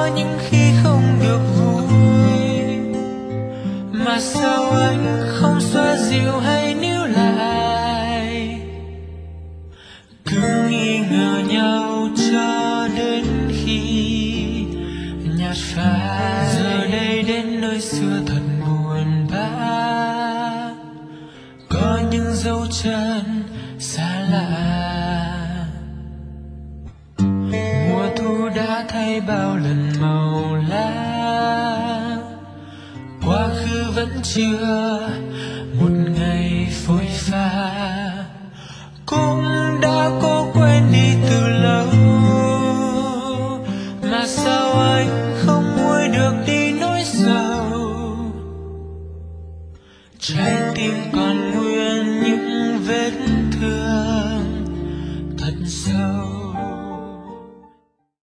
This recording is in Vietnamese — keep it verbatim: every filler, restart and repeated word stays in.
có những khi không được vui, mà sao anh không xoa dịu hay níu lại, cứ nghi ngờ nhau cho đến khi nhạt phai. Giờ đây đến nơi xưa thật buồn bã, có những dấu chân xa lạ. Mùa thu đã thay bao lần màu lá, quá khứ vẫn chưa